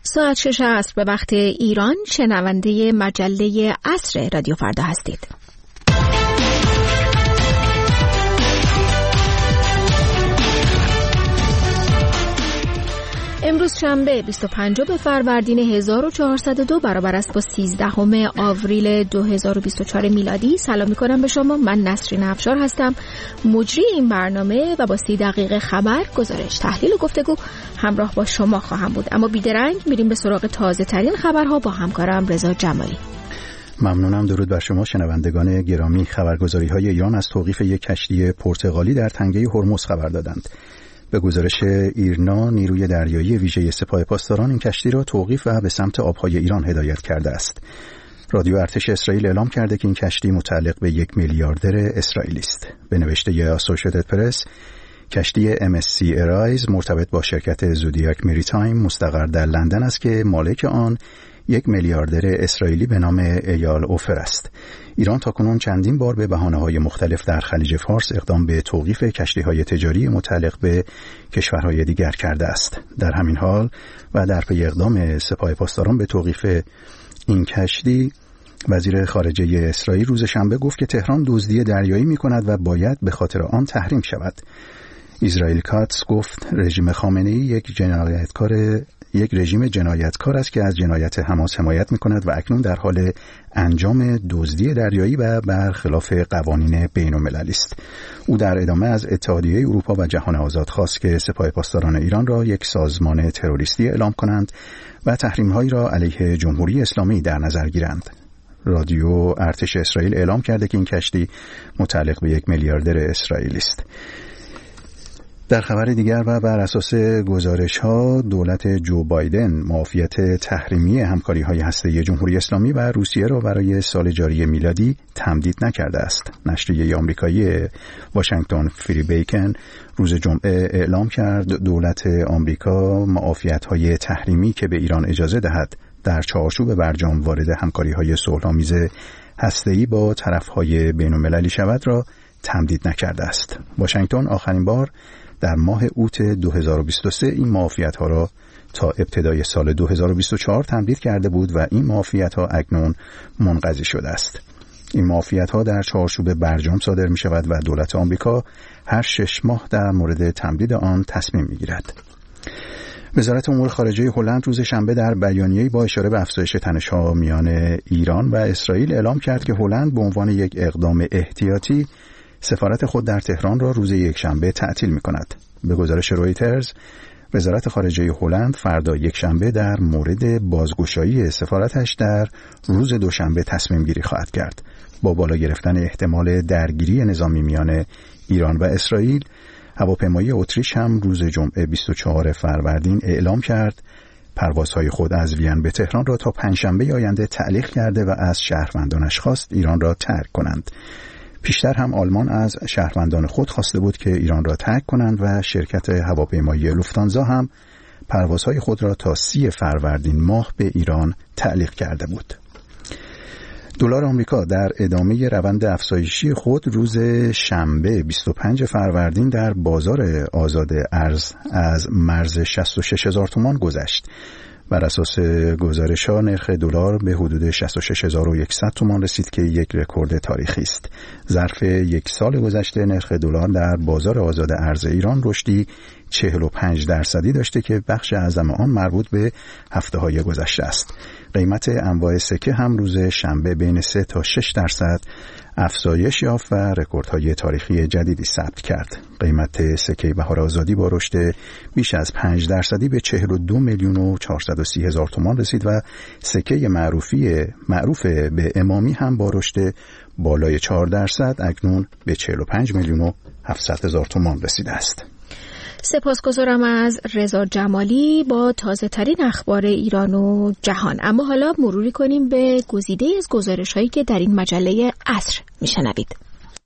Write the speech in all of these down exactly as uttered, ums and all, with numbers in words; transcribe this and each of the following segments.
ساعت شش عصر به وقت ایران، شنونده مجله عصر رادیو فردا هستید. امروز شنبه بیست و پنجم فروردین هزار و چهارصد و دو برابر است با سیزدهم آوریل دو هزار و بیست و چهار میلادی. سلام میکنم به شما. من نسرین افشار هستم، مجری این برنامه و با سی دقیقه خبر، گزارش، تحلیل و گفتگو همراه با شما خواهم بود. اما بیدرنگ میریم به سراغ تازه ترین خبرها با همکارم رضا جمالی. ممنونم. درود بر شما شنوندگان گرامی. خبرگزاری های ایران از توقیف یک کشتی پرتغالی در تنگه هرمز خبر دادند. به گزارش ایرنا، نیروی دریایی ویژه سپاه پاسداران این کشتی را توقیف و به سمت آبهای ایران هدایت کرده است. رادیو ارتش اسرائیل اعلام کرده که این کشتی متعلق به یک میلیاردر اسرائیلی است. به نوشته اسوسییتد پرس، کشتی ام اس سی ارایز مرتبط با شرکت زودیاک مریتایم مستقر در لندن است که مالک آن یک میلیاردر اسرائیلی به نام ایال اوفر است. ایران تاکنون چندین بار به بهانه‌های مختلف در خلیج فارس اقدام به توقیف کشتی‌های تجاری متعلق به کشورهای دیگر کرده است. در همین حال و در پی اقدام سپاه پاسداران به توقیف این کشتی، وزیر خارجه اسرائیل روز شنبه گفت که تهران دزدی دریایی می‌کند و باید به خاطر آن تحریم شود. اسرائیل کاتس گفت رژیم خامنه‌ای یک جنایتکار یک رژیم جنایتکار است که از جنایت حماس حمایت می‌کند و اکنون در حال انجام دزدی دریایی و برخلاف قوانین بین‌المللی است. او در ادامه از اتحادیه اروپا و جهان آزاد خواست که سپاه پاسداران ایران را یک سازمان تروریستی اعلام کنند و تحریم‌هایی را علیه جمهوری اسلامی در نظر گیرند. رادیو ارتش اسرائیل اعلام کرده که این کشتی متعلق به یک میلیاردر اسرائیلی است. در خبر دیگر و بر اساس گزارش‌ها، دولت جو بایدن معافیت تحریمی همکاری‌های هسته‌ای جمهوری اسلامی و روسیه را برای سال جاری میلادی تمدید نکرده است. نشریه آمریکایی واشنگتن فری بیکن روز جمعه اعلام کرد دولت آمریکا معافیت‌های تحریمی که به ایران اجازه دهد در چارچوب برجام وارد همکاری‌های صلح‌آمیز هسته‌ای با طرف‌های بین‌المللی شود را تمدید نکرده است. واشنگتن آخرین بار در ماه اوت دو هزار و بیست و سه این معافیت‌ها را تا ابتدای سال دو هزار و بیست و چهار تمدید کرده بود و این معافیت‌ها اکنون منقضی شده است. این معافیت‌ها در چارچوب برجام صادر می‌شود و دولت آمریکا هر شش ماه در مورد تمدید آن تصمیم می‌گیرد. وزارت امور خارجه هلند روز شنبه در بیانیه‌ای با اشاره به افزایش تنش‌ها میان ایران و اسرائیل اعلام کرد که هلند به عنوان یک اقدام احتیاطی سفارت خود در تهران را روز یکشنبه تعطیل می‌کند. به گزارش رویترز، وزارت خارجه هلند فردا یکشنبه در مورد بازگشایی سفارتش در روز دوشنبه تصمیم گیری خواهد کرد. با بالا گرفتن احتمال درگیری نظامی میان ایران و اسرائیل، هواپیمایی اتریش هم روز جمعه بیست و چهارم فروردین اعلام کرد پروازهای خود از وین به تهران را تا پنجشنبه آینده تعلیق کرده و از شهروندانش خواست ایران را ترک کنند. پیشتر هم آلمان از شهروندان خود خواسته بود که ایران را ترک کنند و شرکت هواپیمایی لوفتانزا هم پروازهای خود را تا سی فروردین ماه به ایران تعلیق کرده بود. دلار آمریکا در ادامه روند افزایشی خود روز شنبه بیست و پنجم فروردین در بازار آزاد ارز از مرز شصت و شش هزار تومان گذشت. بر اساس گزارش‌ها نرخ دلار به حدود شصت و شش هزار و صد تومان رسید که یک رکورد تاریخی است. ظرف یک سال گذشته نرخ دلار در بازار آزاد ارز ایران رشدی چهل و پنج درصدی داشته که بخش اعظم آن مربوط به هفته‌های گذشته است. قیمت انواع سکه هم روز شنبه بین سه تا شش درصد افزایش یافت و رکوردهای تاریخی جدیدی ثبت کرد. قیمت سکه بهار آزادی با رشد بیش از پنج درصدی به چهل و دو میلیون و چهارصد و سی هزار تومان رسید و سکه معروفی معروف به امامی هم با رشد بالای چهار درصد اکنون به چهل و پنج میلیون و هفتصد هزار تومان رسیده است. سپاسگزارم از رضا جمالی با تازه ترین اخبار ایران و جهان. اما حالا مروری کنیم به گزیده از گزارش هایی که در این مجله عصر میشنوید.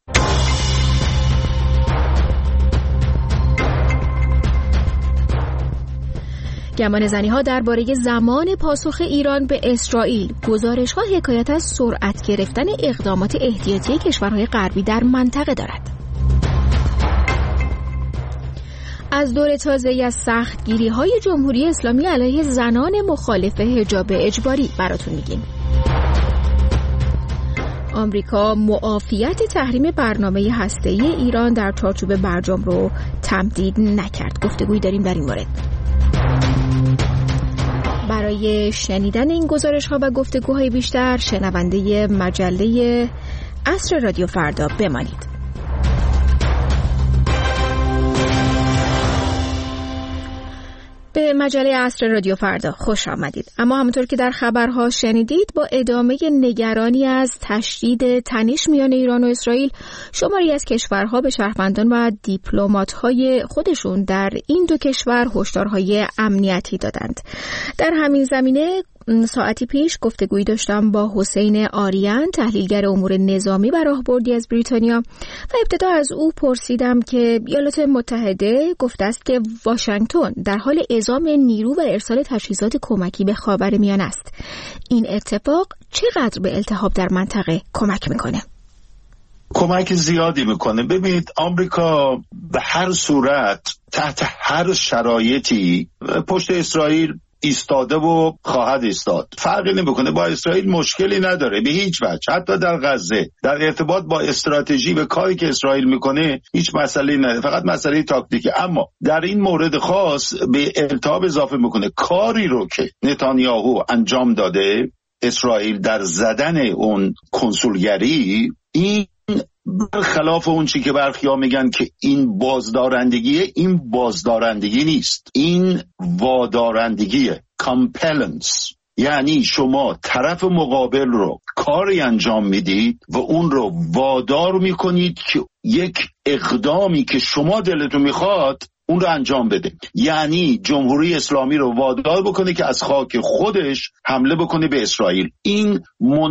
گمان زنی ها درباره زمان پاسخ ایران به اسرائیل. گزارش ها حکایت از سرعت گرفتن اقدامات احتیاطی کشورهای غربی در منطقه دارد. از دور تازه‌ای از سختگیری‌های جمهوری اسلامی علیه زنان مخالف حجاب اجباری براتون میگیم. آمریکا معافیت تحریم برنامه هسته‌ای ایران در چارچوب برجام رو تمدید نکرد. گفتگویی داریم در این مورد. برای شنیدن این گزارش‌ها و گفتگوهای بیشتر شنونده مجله عصر رادیو فردا بمانید. به مجله عصر رادیو فردا خوش آمدید. اما همونطور که در خبرها شنیدید، با ادامه نگرانی از تشدید تنش میان ایران و اسرائیل، شماری از کشورها به شهروندان و دیپلمات‌های خودشون در این دو کشور هشدارهای امنیتی دادند. در همین زمینه ساعتی پیش گفتگویی داشتم با حسین آریان، تحلیلگر امور نظامی و راهبردی از بریتانیا، و ابتدا از او پرسیدم که ایالات متحده گفته است که واشنگتن در حال اعزام نیرو و ارسال تجهیزات کمکی به خاورمیانه است. این اتفاق چقدر به التهاب در منطقه کمک میکنه؟ کمک زیادی میکنه. ببینید، آمریکا به هر صورت تحت هر شرایطی پشت اسرائیل ایستاده و خواهد ایستاد. فرقی نمیکنه، با اسرائیل مشکلی نداره به هیچ وجه. حتی در غزه در ارتباط با استراتژی و کاری که اسرائیل میکنه هیچ مسئله نداره، فقط مسئله تاکتیکه. اما در این مورد خاص به التهاب اضافه میکنه. کاری رو که نتانیاهو انجام داده اسرائیل در زدن اون کنسولگری، این برخلاف اون چی که برخیا میگن که این بازدارندگیه، این بازدارندگی نیست، این وادارندگیه، compellence. یعنی شما طرف مقابل رو کاری انجام میدید و اون رو وادار میکنید که یک اقدامی که شما دلتون میخواد اون رو انجام بده. یعنی جمهوری اسلامی رو وادار بکنه که از خاک خودش حمله بکنه به اسرائیل. این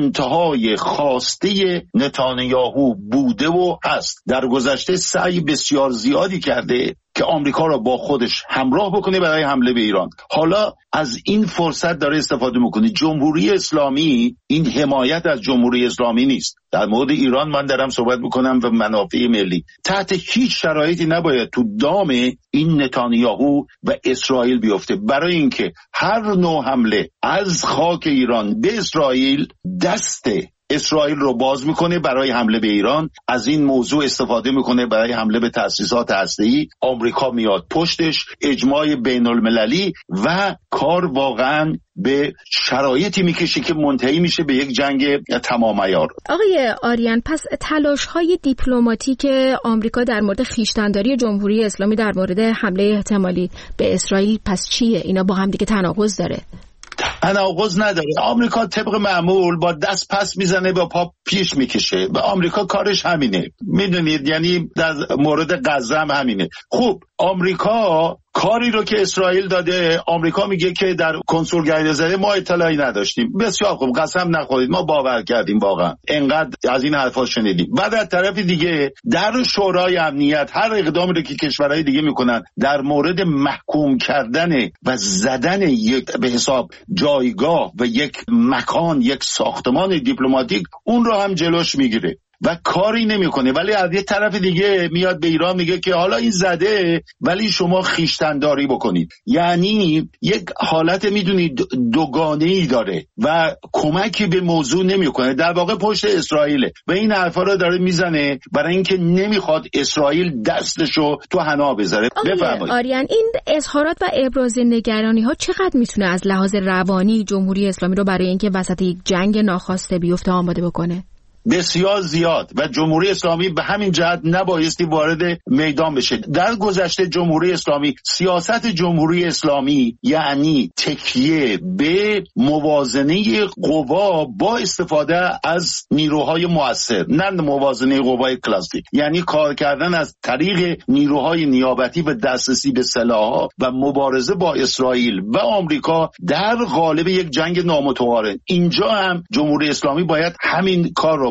منتهای خواسته نتانیاهو بوده و هست. در گذشته سعی بسیار زیادی کرده که آمریکا را با خودش همراه بکنه برای حمله به ایران. حالا از این فرصت داره استفاده میکنه. جمهوری اسلامی، این حمایت از جمهوری اسلامی نیست. در مورد ایران من دارم صحبت میکنم و منافع ملی. تحت هیچ شرایطی نباید تو دام این نتانیاهو و اسرائیل بیفته، برای اینکه هر نوع حمله از خاک ایران به اسرائیل دست اسرائیل رو باز میکنه برای حمله به ایران. از این موضوع استفاده میکنه برای حمله به تأسیسات هسته‌ای. آمریکا میاد پشتش، اجماع بین المللی، و کار واقعا به شرایطی میکشه که منتهی میشه به یک جنگ تمام عیار. آقای آریان، پس تلاش‌های دیپلماتیک آمریکا در مورد خویشتن‌داری جمهوری اسلامی در مورد حمله احتمالی به اسرائیل پس چیه؟ اینا با هم دیگه تناقض داره؟ تناقض نداره. آمریکا طبق معمول با دست پس میزنه با پا پیش میکشه. و آمریکا کارش همینه، میدونید، یعنی در مورد غزه هم همینه. خوب، آمریکا کاری رو که اسرائیل داده، آمریکا میگه که در کنسولگری زده ما اطلاعی نداشتیم. بسیار خوب، قسم نخورید، ما باور کردیم، واقعا انقدر از این حرفا شنیدیم. بعد از طرف دیگه در شورای امنیت هر اقدامی رو که کشورهای دیگه میکنن در مورد محکوم کردن و زدن یک به حساب جایگاه و یک مکان، یک ساختمان دیپلماتیک، اون رو هم جلوش میگیره و کاری نمیکنه. ولی از یه طرف دیگه میاد به ایران میگه که حالا این زده ولی شما خویشتن‌داری بکنید. یعنی یک حالت میدونید دوگانه‌ای داره و کمکی به موضوع نمیکنه. در واقع پشت اسرائیله و این حرفا رو داره میزنه برای اینکه نمیخواد اسرائیل دستشو تو حنا بذاره. بفرمایید آریان، این اظهارات و ابراز نگرانی ها چقدر میتونه از لحاظ روانی جمهوری اسلامی رو برای اینکه وسط یک جنگ ناخواسته بیفته آماده بکنه؟ بسیار زیاد. و جمهوری اسلامی به همین جهت نبایستی وارد میدان بشه. در گذشته جمهوری اسلامی، سیاست جمهوری اسلامی یعنی تکیه به موازنه قوا با استفاده از نیروهای مؤثر، نه موازنه قوای کلاسیک. یعنی کار کردن از طریق نیروهای نیابتی و دسترسی به سلاح‌ها و مبارزه با اسرائیل و آمریکا در قالب یک جنگ نامتقارن. اینجا هم جمهوری اسلامی باید همین کار رو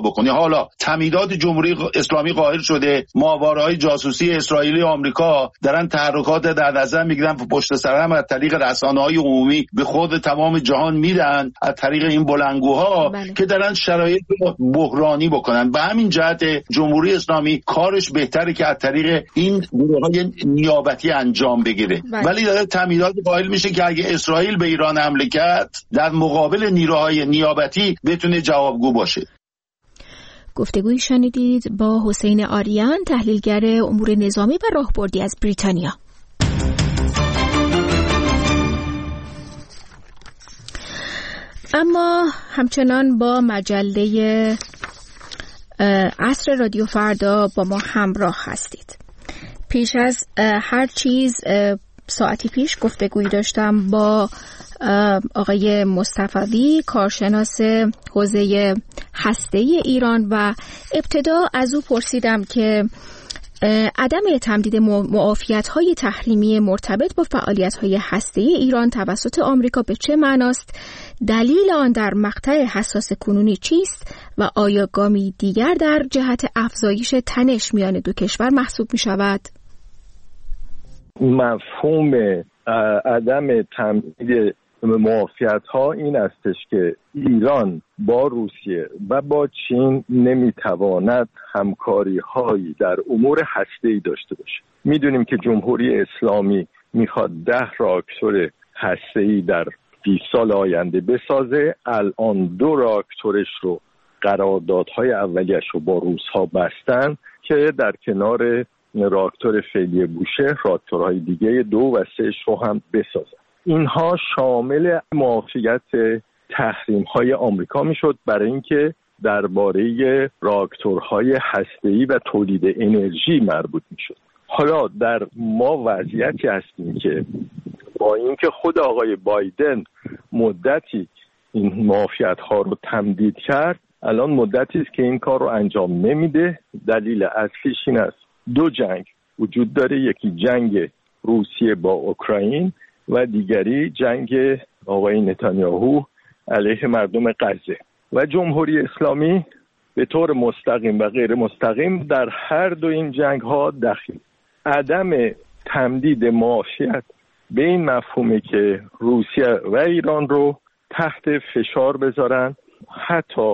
بکنی. حالا تمهیدات جمهوری اسلامی قائل شده ماهواره‌های جاسوسی اسرائیلی و آمریکا دارن تحرکات در نظر میگیرن پشت سر هم از طریق رسانه‌های عمومی به خود تمام جهان میدن، از طریق این بلندگوها بله. که دارن شرایط بحرانی بکنن. به همین جهت جمهوری اسلامی کارش بهتره که از طریق این گروه‌های نیابتی انجام بگیره بله. ولی داره تمهیدات قائل میشه که اگه اسرائیل به ایران حمله کرد در مقابل نیروهای نیابتی بتونه جوابگو باشه. گفتگویی شنیدید با حسین آریان، تحلیلگر امور نظامی و راهبردی از بریتانیا. اما همچنان با مجله عصر رادیو فردا با ما همراه هستید. پیش از هر چیز ساعتی پیش گفتگویی داشتم با آقای مصطفوی، کارشناس حوزه هسته‌ای ایران، و ابتدا از او پرسیدم که عدم تمدید معافیت‌های تحریمی مرتبط با فعالیت‌های هسته‌ای ایران توسط آمریکا به چه معناست؟ دلیل آن در مقطع حساس کنونی چیست و آیا گامی دیگر در جهت افزایش تنش میان دو کشور محسوب می‌شود؟ مفهوم عدم تمدید معافیت‌ها این استش که ایران با روسیه و با چین نمیتواند همکاری‌هایی در امور هسته‌ای داشته باشه. میدونیم که جمهوری اسلامی میخواد ده راکتور هسته‌ای در بیست سال آینده بسازه. الان دو راکتورش رو قراردادهای اولیش رو با روس‌ها بستن که در کنار راکتور فعلی بوشهر راکتورهای دیگه دو و سهش رو هم بسازن. اینها شامل معافیت تحریم‌های آمریکا میشد برای اینکه درباره راکتورهای هسته‌ای و تولید انرژی مربوط میشد. حالا در ما وضعیتی هستیم که با اینکه خود آقای بایدن مدتی این معافیت‌ها رو تمدید کرد، الان مدتی است که این کار رو انجام نمیده. دلیل اصلیش این است دو جنگ وجود داره، یکی جنگ روسیه با اوکراین و دیگری جنگ آقای نتانیاهو علیه مردم غزه و جمهوری اسلامی به طور مستقیم و غیر مستقیم در هر دو این جنگ ها دخیل. عدم تمدید معافیت به این مفهومه که روسیه و ایران رو تحت فشار بذارن. حتی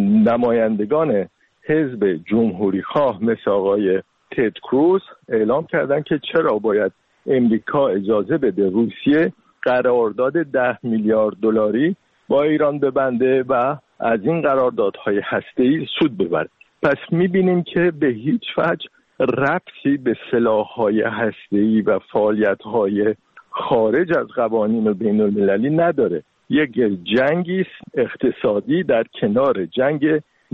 نمایندگان حزب جمهوری خواه مثل آقای تد کروز اعلام کردن که چرا باید امریکا اجازه بده روسیه قرارداد ده میلیارد دلاری با ایران ببنده و از این قراردادهای هسته‌ای سود ببره. پس می‌بینیم که به هیچ وجه ربطی به سلاح‌های هسته‌ای و فعالیت‌های خارج از قوانین بین‌المللی نداره. یک جنگی اقتصادی در کنار جنگ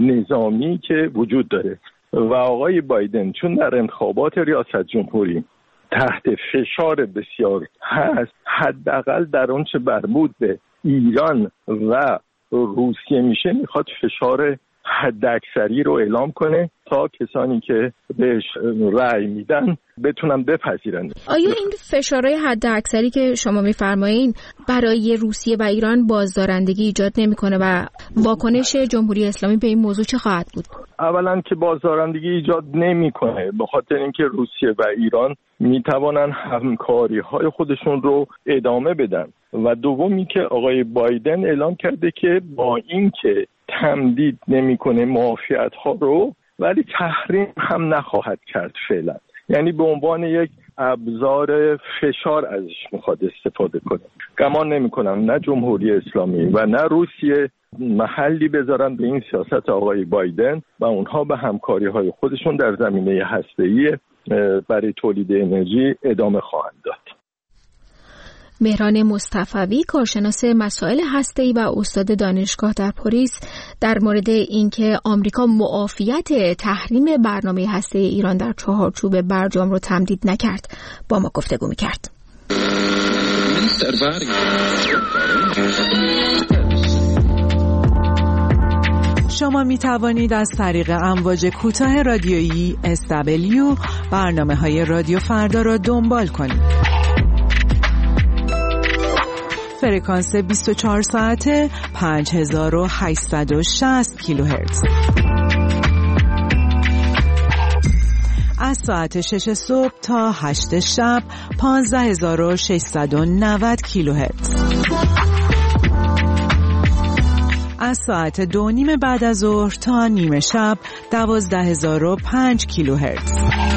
نظامی که وجود داره و آقای بایدن چون در انتخابات ریاست جمهوری تحت فشار بسیار هست، حداقل در آنچه مربوط به ایران و روسیه میشه میخواد فشار حداکثری رو اعلام کنه تا کسانی که بهش رأی میدن بتونن بپذیرن. آیا این فشارهای حداکثری که شما میفرمایین برای روسیه و ایران بازدارندگی ایجاد نمیکنه و واکنش جمهوری اسلامی به این موضوع چه خواهد بود؟ اولا که بازدارندگی ایجاد نمیکنه، به خاطر اینکه روسیه و ایران میتوانن همکاری‌های خودشون رو ادامه بدن و دومی که آقای بایدن اعلام کرده که با اینکه تمدید نمیکنه معافیت‌ها رو ولی تحریم هم نخواهد کرد فعلا، یعنی به عنوان یک ابزار فشار ازش میخواد استفاده کنه. گمان نمی‌کنم نه جمهوری اسلامی و نه روسیه محلی بذارن به این سیاست آقای بایدن و اونها به همکاری‌های خودشون در زمینه هسته‌ای برای تولید انرژی ادامه خواهند داد. مهران مصطفوی، کارشناس مسائل هسته‌ای و استاد دانشگاه در پاریس، در مورد اینکه آمریکا معافیت تحریم برنامه هسته‌ای ایران در چهارچوب برجام رو تمدید نکرد با ما گفتگو می‌کرد. شما می توانید از طریق امواج کوتاه رادیویی اس دبلیو برنامه‌های رادیو فردا را دنبال کنید. فرکانس بیست و چهار ساعته پنج هزار و هشتصد و شصت کیلوهرتز. از ساعت شش صبح تا هشت شب پانزده هزار و ششصد و نود کیلوهرتز. از ساعت دو نیم بعد از ظهر تا نیمه شب دوازده هزار و پنج کیلوهرتز.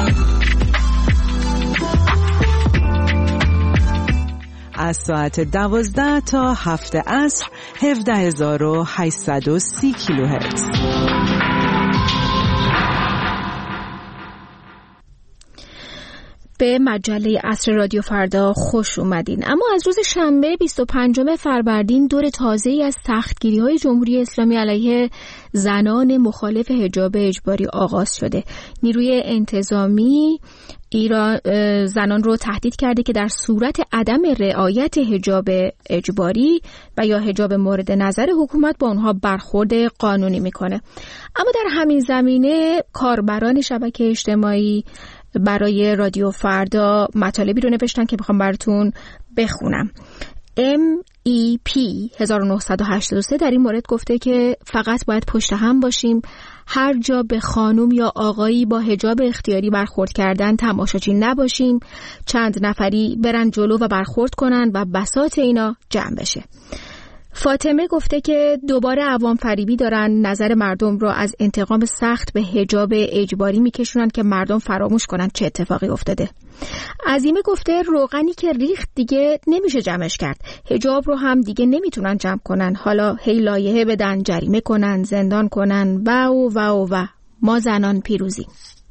از ساعت دوازده تا هفت عصر هفده هزار و هشتصد و سی کیلوهرتز. به مجله عصر رادیو فردا خوش اومدین. اما از روز شنبه بیست و پنجم فروردین دور تازه‌ای از سختگیری‌های جمهوری اسلامی علیه زنان مخالف حجاب اجباری آغاز شده. نیروی انتظامی ایران زنان رو تهدید کرده که در صورت عدم رعایت حجاب اجباری و یا حجاب مورد نظر حکومت با اونها برخورد قانونی میکنه. اما در همین زمینه کاربران شبکه اجتماعی برای رادیو فردا مطالبی رو نوشتن که میخوام براتون بخونم. ام ای پی هزار و نهصد و هشتاد و سه در این مورد گفته که فقط باید پشت هم باشیم. هر جا به خانم یا آقایی با حجاب اختیاری برخورد کردن تماشاچی نباشیم. چند نفری برن جلو و برخورد کنن و بساط اینا جمع بشه. فاطمه گفته که دوباره عوام فریبی دارن نظر مردم رو از انتقام سخت به حجاب اجباری میکشونن که مردم فراموش کنن چه اتفاقی افتاده. عظیمه گفته روغنی که ریخت دیگه نمیشه جمعش کرد. حجاب رو هم دیگه نمیتونن جمع کنن. حالا هی لایحه بدن، جریمه کنن، زندان کنن و و و و, و. ما زنان پیروزی.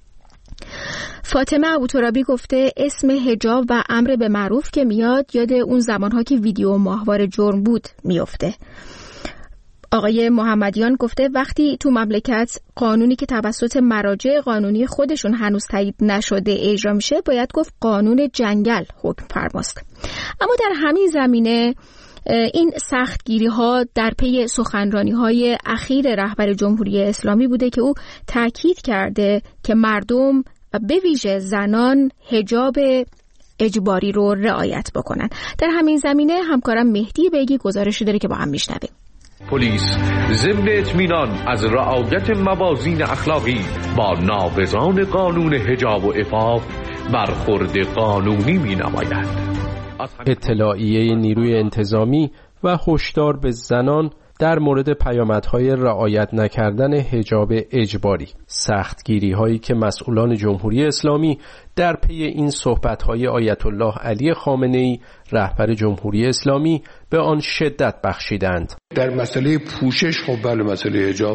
فاطمه ابوترابی گفته اسم حجاب و امر به معروف که میاد یاد اون زمانها که ویدیو ماهواره جرم بود میفته. آقای محمدیان گفته وقتی تو مملکت قانونی که توسط مراجع قانونی خودشون هنوز تایید نشده اجرا میشه باید گفت قانون جنگل حکم فرماست. اما در همین زمینه این سختگیری ها در پی سخنرانی های اخیر رهبر جمهوری اسلامی بوده که او تاکید کرده که مردم و به ویژه زنان حجاب اجباری رو رعایت بکنن. در همین زمینه همکارم مهدی بیگی گزارشی داره که با هم میشنویم. پلیس ضمن اطمینان از رعایت موازین اخلاقی با ناقضان قانون حجاب و عفاف برخورد قانونی می‌نماید. اطلاعیه نیروی انتظامی و هشدار به زنان در مورد پیامدهای رعایت نکردن حجاب اجباری، سختگیری هایی که مسئولان جمهوری اسلامی در پی این صحبت‌های آیت الله علی خامنه‌ای رهبر جمهوری اسلامی به آن شدت بخشیدند. در مسئله پوشش خب بله مسئله حجاب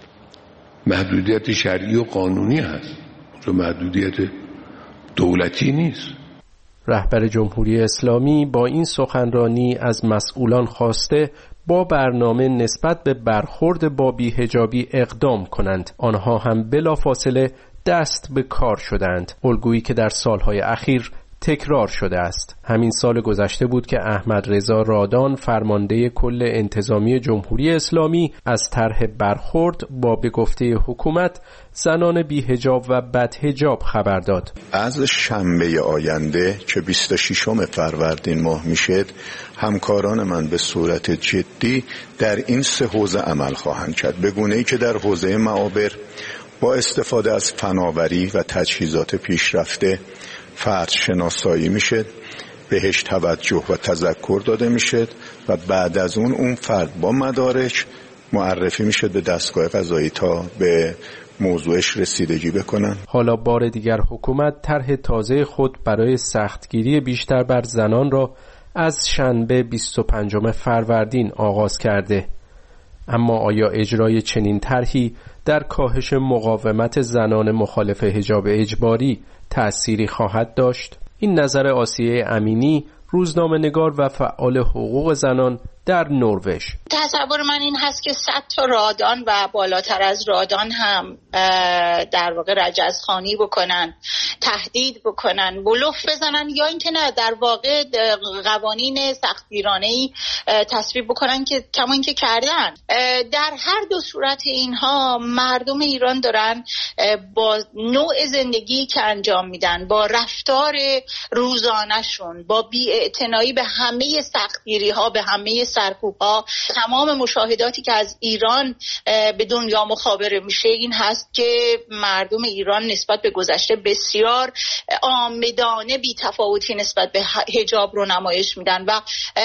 محدودیت شرعی و قانونی هست، چون محدودیت دولتی نیست. رهبر جمهوری اسلامی با این سخنرانی از مسئولان خواسته با برنامه نسبت به برخورد با بی‌حجابی اقدام کنند. آنها هم بلافاصله دست به کار شدند، الگویی که در سالهای اخیر تکرار شده است. همین سال گذشته بود که احمد رضا رادان فرمانده کل انتظامی جمهوری اسلامی از طرح برخورد با به گفته حکومت زنان بی‌حجاب و بدحجاب خبر داد. از شنبه آینده که بیست و ششم فروردین ماه میشه، همکاران من به صورت جدی در این سه حوزه عمل خواهند کرد، به گونه‌ای که در حوزه معابر با استفاده از فناوری و تجهیزات پیشرفته فرد شناسایی میشه، بهش توجه و تذکر داده میشه و بعد از اون اون فرد با مدارک معرفی میشه به دستگاه قضایی تا به موضوعش رسیدگی بکنن. حالا بار دیگر حکومت طرح تازه خود برای سختگیری بیشتر بر زنان را از شنبه بیست و پنجم فروردین آغاز کرده. اما آیا اجرای چنین طرحی در کاهش مقاومت زنان مخالف حجاب اجباری تأثیری خواهد داشت؟ این نظر آسیه امینی، روزنامه‌نگار و فعال حقوق زنان در نروژ. تصور من این هست که صد تا رادان و بالاتر از رادان هم در واقع رجزخوانی بکنن، تهدید بکنن، بلوف بزنن، یا اینکه نه در واقع قوانین سختگیرانه‌ای تصویب بکنن که کما اینکه کردن. در هر دو صورت اینها مردم ایران دارن با نوع زندگی که انجام میدن، با رفتار روزانه‌شون، با بی‌اعتنایی به همه سختگیری‌ها، به همه سرکوب‌ها. تمام مشاهداتی که از ایران به دنیا مخابره میشه این هست که مردم ایران نسبت به گذشته بسیار عامدانه بی‌تفاوتی نسبت به حجاب رو نمایش میدن و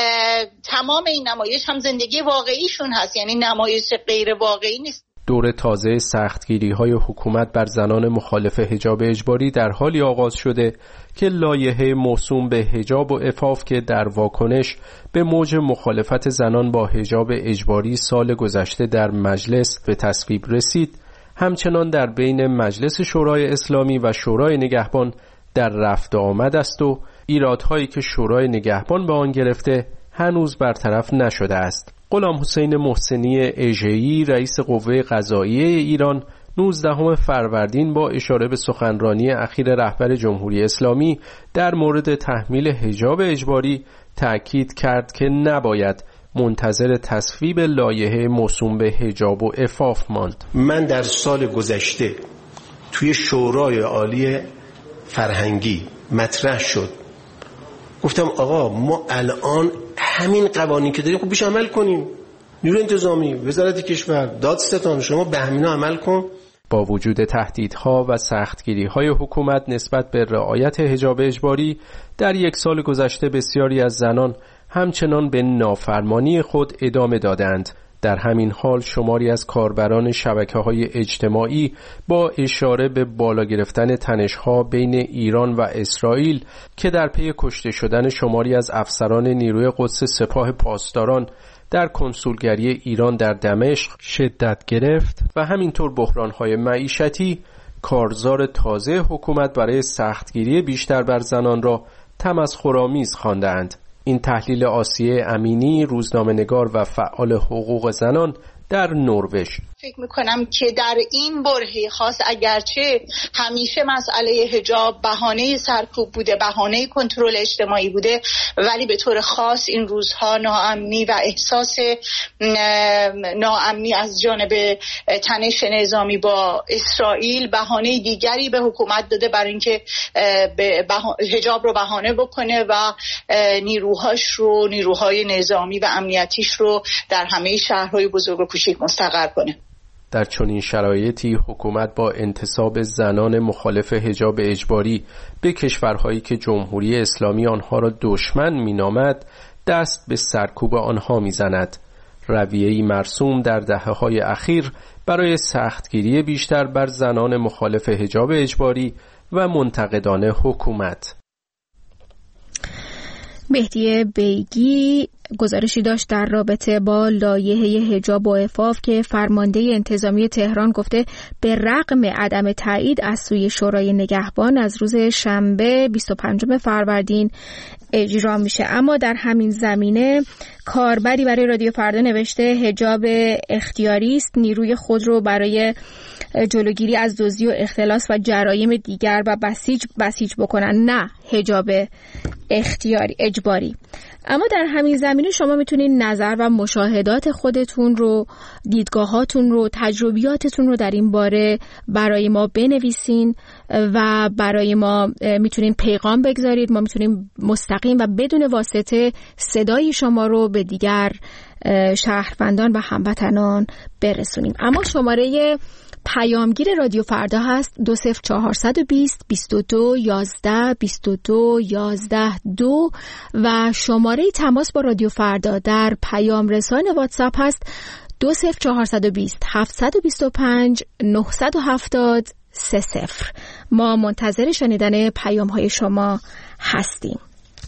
تمام این نمایش هم زندگی واقعیشون هست، یعنی نمایش غیر واقعی نیست. دور تازه سختگیری‌های حکومت بر زنان مخالف حجاب اجباری در حالی آغاز شده که لایحه موسوم به حجاب و عفاف که در واکنش به موج مخالفت زنان با حجاب اجباری سال گذشته در مجلس به تصویب رسید، همچنان در بین مجلس شورای اسلامی و شورای نگهبان در رفت و آمد است و ایرادهایی که شورای نگهبان به آن گرفته هنوز برطرف نشده است. غلام حسین محسنی اژه‌ای رئیس قوه قضاییه ایران نوزدهم فروردین با اشاره به سخنرانی اخیر رهبر جمهوری اسلامی در مورد تحمیل حجاب اجباری تأکید کرد که نباید منتظر تصویب لایحه موسوم به حجاب و عفاف ماند. من در سال گذشته توی شورای عالی فرهنگی مطرح شد، گفتم آقا ما الان همین قوانین که داریم خب بیش عمل کنیم. نیروی انتظامی، وزارت کشور، دادستان، شما به همینا عمل کن. با وجود تهدیدها و سختگیری‌های حکومت نسبت به رعایت حجاب اجباری در یک سال گذشته بسیاری از زنان همچنان به نافرمانی خود ادامه دادند. در همین حال شماری از کاربران شبکه‌های اجتماعی با اشاره به بالا گرفتن تنش‌ها بین ایران و اسرائیل که در پی کشته شدن شماری از افسران نیروی قدس سپاه پاسداران در کنسولگری ایران در دمشق شدت گرفت و همینطور بحران‌های معیشتی کارزار تازه حکومت برای سختگیری بیشتر بر زنان را تمسخرآمیز خواندند. این تحلیل آسیه امینی، روزنامه‌نگار و فعال حقوق زنان در نروژ. فکر میکنم که در این برهه خاص اگرچه همیشه مسئله حجاب بهانه سرکوب بوده، بهانه کنترل اجتماعی بوده، ولی به طور خاص این روزها ناامنی و احساس ناامنی از جانب تنش نظامی با اسرائیل بهانه دیگری به حکومت داده برای اینکه حجاب رو بهانه بکنه و نیروهاش رو، نیروهای نظامی و امنیتیش رو در همه شهرهای بزرگ و کوچیک مستقر کنه. در چنین شرایطی حکومت با انتصاب زنان مخالف حجاب اجباری به کشورهایی که جمهوری اسلامی آنها را دشمن مینامد دست به سرکوب آنها میزند. رویه‌ای مرسوم در دهه‌های اخیر برای سختگیری بیشتر بر زنان مخالف حجاب اجباری و منتقدان حکومت. مهدی بیگی گزارشی داشت در رابطه با لایحه حجاب و عفاف که فرمانده انتظامی تهران گفته به رغم عدم تایید از سوی شورای نگهبان از روز شنبه بیست و پنجم فروردین اجرا میشه. اما در همین زمینه کاربری برای رادیو فردا نوشته حجاب اختیاری است، نیروی خود رو برای جلوگیری از دزدی و اختلاس و جرایم دیگر و بسیج بسیج بکنن، نه حجاب اختیاری اجباری. اما در همین زمینه شما میتونید نظر و مشاهدات خودتون رو، دیدگاهاتون رو، تجربیاتتون رو در این باره برای ما بنویسین و برای ما میتونین پیغام بگذارید. ما میتونیم مستقیم و بدون واسطه صدای شما رو به دیگر شهروندان و هموطنان برسونیم. اما شماره پیامگیر رادیو فردا هست دو صفر چهارصد و بیست بیست و دو یازده بیست و دو یازده دو و شماره تماس با رادیو فردا در پیام رسان واتساپ هست دو صفر چهارصد و بیست هفتصد و بیست و پنج نهصد و هفتاد سه صفر. ما منتظر شنیدن پیام های شما هستیم.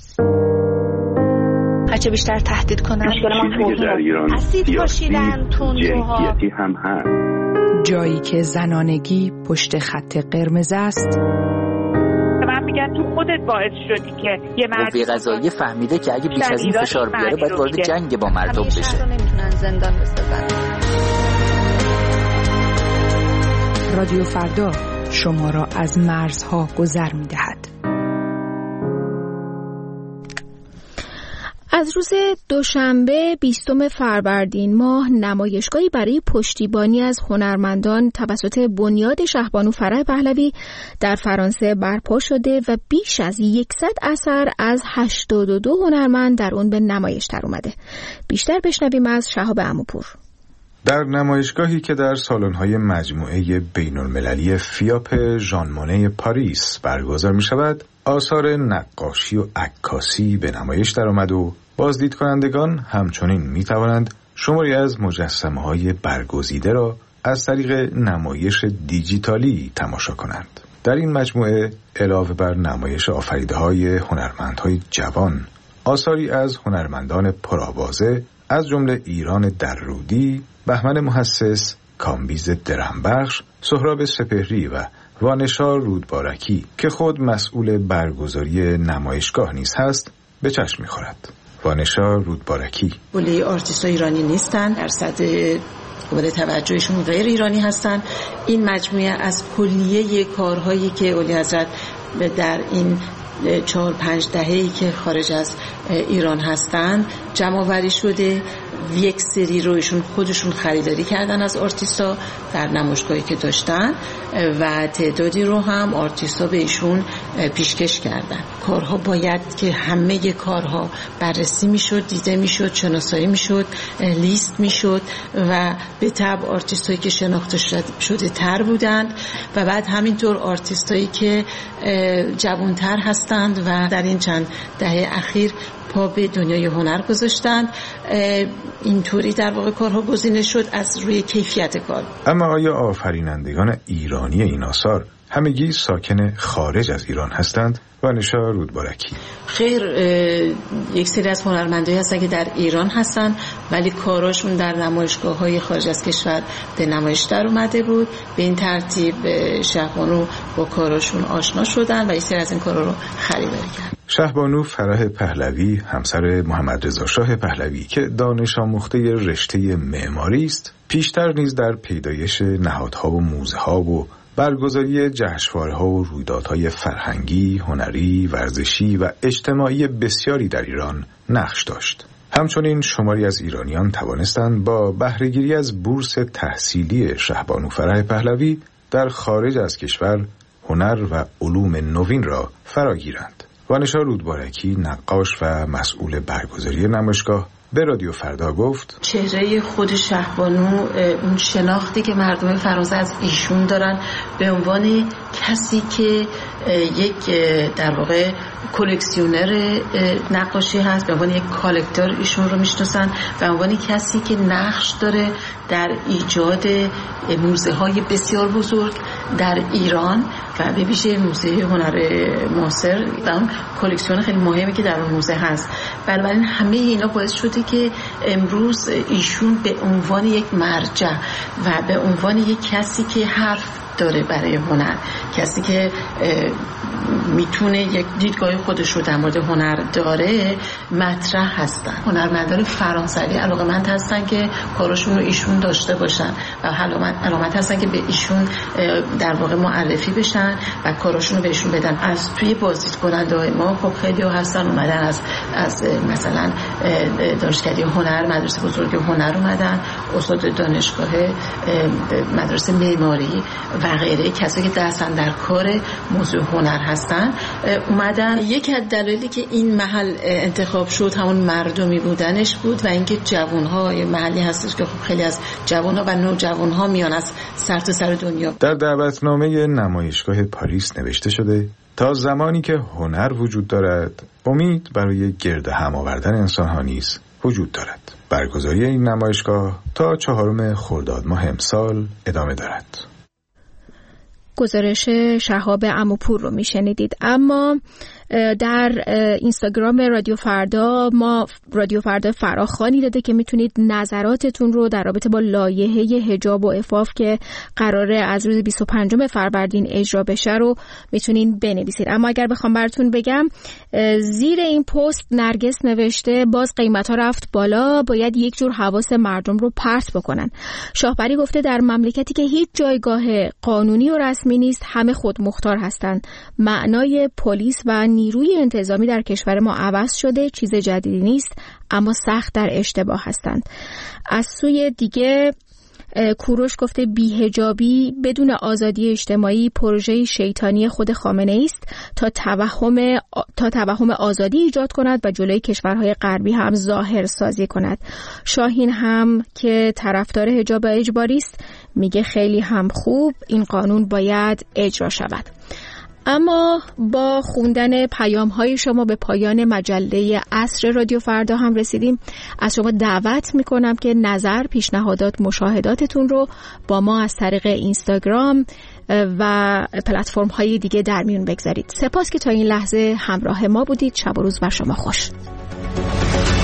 هرچه بیشتر تهدید کنن اسید پاشیدن تندروها هم هست. جایی که زنانگی پشت خط قرمز است. من میگم تو خودت باعث شدی که یه مرد قوه قضاییه فهمیده که اگه بیش از این فشار بیاره باید وارد جنگ با مردم بشه. نمیتونن زندان بسازن. رادیو فردا شما را از مرزها گذر میدهد. از روز دوشنبه بیستم فروردین ماه نمایشگاهی برای پشتیبانی از هنرمندان توسط بنیاد شهبانو فرح پهلوی در فرانسه برپا شده و بیش از صد اثر از هشتاد و دو هنرمند در اون به نمایش در اومده. بیشتر بشنویم از شهاب عموپور. در نمایشگاهی که در سالن‌های مجموعه بین‌المللی فیاپ ژان مونه پاریس برگزار می شود، آثار نقاشی و عکاسی به نمایش درآمد و بازدید کنندگان همچنین می توانند شماری از مجسمه‌های برگزیده را از طریق نمایش دیجیتالی تماشا کنند. در این مجموعه علاوه بر نمایش آفریده‌های هنرمندهای جوان، آثاری از هنرمندان پرآوازه از جمله ایران درودی، بهمن محسس، کامبیز درهمبخش، سهراب سپهری و وانشا رودبارکی که خود مسئول برگزاری نمایشگاه نیز هست به چشم می‌خورد. وانشا رودبارکی: کلی آرتیست‌های ایرانی نیستن، درصد قابل توجهشون غیر ایرانی هستن. این مجموعه از کلیه کارهایی که اولی حضرت در این چهار پنج دهه‌ای که خارج از ایران هستن جمع آوری شده. یک سری رو ایشون خودشون خریداری کردن از آرتیستا در نمایشگاهی که داشتن و تعدادی رو هم آرتیستا به ایشون پیشکش کردن. کارها باید که همه کارها بررسی میشد، دیده میشد، شناسایی میشد، لیست میشد و به تبع آرتیستایی که شناخته شده تر بودند و بعد همینطور آرتیستایی که جوانتر هستند و در این چند دهه اخیر پا به دنیای هنر گذاشتند. اینطوری در واقع کارها گزینه شد از روی کیفیت کار. اما آیا آفرینندگان ایرانی این آثار همگی ساکن خارج از ایران هستند؟ وانشا رودبارکی: خیر، یک سری از هنرمندایی هستن که در ایران هستن ولی کاراشون در نمایشگاه‌های خارج از کشور به نمایش در اومده بود. به این ترتیب شهبانو با کاراشون آشنا شدن و یک سری از این کارا رو خریداری کردن. شهبانو فرح پهلوی، همسر محمد رضا شاه پهلوی که دانش آموخته رشته معماری است، پیشتر نیز در پیدایش نهادها و موزه‌ها و برگزاری جشنواره‌ها و رویدادهای فرهنگی، هنری، ورزشی و اجتماعی بسیاری در ایران نقش داشت. همچنین شماری از ایرانیان توانستند با بهره‌گیری از بورس تحصیلی شهبانو فرح پهلوی در خارج از کشور هنر و علوم نوین را فراگیرند. وانشا رودبارکی، نقاش و مسئول برگزاری نمایشگاه، به رادیو فردا گفت: چهره خود شهبانو، اون شناختی که مردم فرانسه از ایشون دارن به عنوان کسی که یک در واقع کلکسیونر نقاشی هست، به عنوان یک کالکتور ایشون رو میشناسن و به عنوان کسی که نقش داره در ایجاد موزه های بسیار بزرگ در ایران و به ویژه موزه هنر معاصر و اون کلکسیون خیلی مهمی که در اون موزه هست. بنابراین همه اینا باعث شده که امروز ایشون به عنوان یک مرجع و به عنوان یک کسی که حرف داره برای هنر، کسی که میتونه یک دیدگاه خودش رو در مورد هنر داره مطرح هستن. هنرمندان فرانسوی علاقمند هستن که کاراشون رو ایشون داشته باشن و علاقمند هستن که به ایشون در واقع معرفی بشن و کاراشون رو بهشون بدن. از توی بازدید کننده ما خب خیلی ها هستن اومدن از از مثلا دانشکده هنر، مدرسه بزرگ هنر اومدن، استاد دانشگاه مدرسه معماری و غیره، کسایی که دستن در کار موضوع هنر هستن اومدن. یکی از دلایلی که این محل انتخاب شد همون مردمی بودنش بود و اینکه جوان‌ها محلی هستش که خب خیلی از جوان‌ها و نوجوان‌ها میان از سر تا سر دنیا. در دعوتنامه نمایشگاه پاریس نوشته شده تا زمانی که هنر وجود دارد امید برای گرد هم آوردن انسان‌ها نیز وجود دارد. برگزاری این نمایشگاه تا چهارم خرداد ماه امسال ادامه دارد. گزارش شهاب عموپور رو میشنیدید. اما در اینستاگرام رادیو فردا ما رادیو فردا فراخوانی داده که میتونید نظراتتون رو در رابطه با لایحه حجاب و عفاف که قراره از روز بیست و پنجم فروردین اجرا بشه رو میتونید بنویسید. اما اگر بخوام براتون بگم، زیر این پست نرگس نوشته باز قیمت‌ها رفت بالا، باید یک جور حواس مردم رو پرت بکنن. شاهپری گفته در مملکتی که هیچ جایگاه قانونی و رسمی حتمی نیست، همه خود مختار هستند. معنای پلیس و نیروی انتظامی در کشور ما عوض شده، چیز جدیدی نیست، اما سخت در اشتباه هستند. از سوی دیگه کوروش گفته بی‌حجابی بدون آزادی اجتماعی پروژه شیطانی خود خامنه‌ای است تا توهم تا توهم آزادی ایجاد کند و جلوی کشورهای غربی هم ظاهر سازی کند. شاهین هم که طرفدار حجاب اجباری است میگه خیلی هم خوب، این قانون باید اجرا شود. اما با خوندن پیام‌های شما به پایان مجله عصر رادیو فردا هم رسیدیم. از شما دعوت میکنم که نظر، پیشنهادات، مشاهداتتون رو با ما از طریق اینستاگرام و پلتفرم‌های دیگه در میون بگذارید. سپاس که تا این لحظه همراه ما بودید. شب و روز بر شما خوش.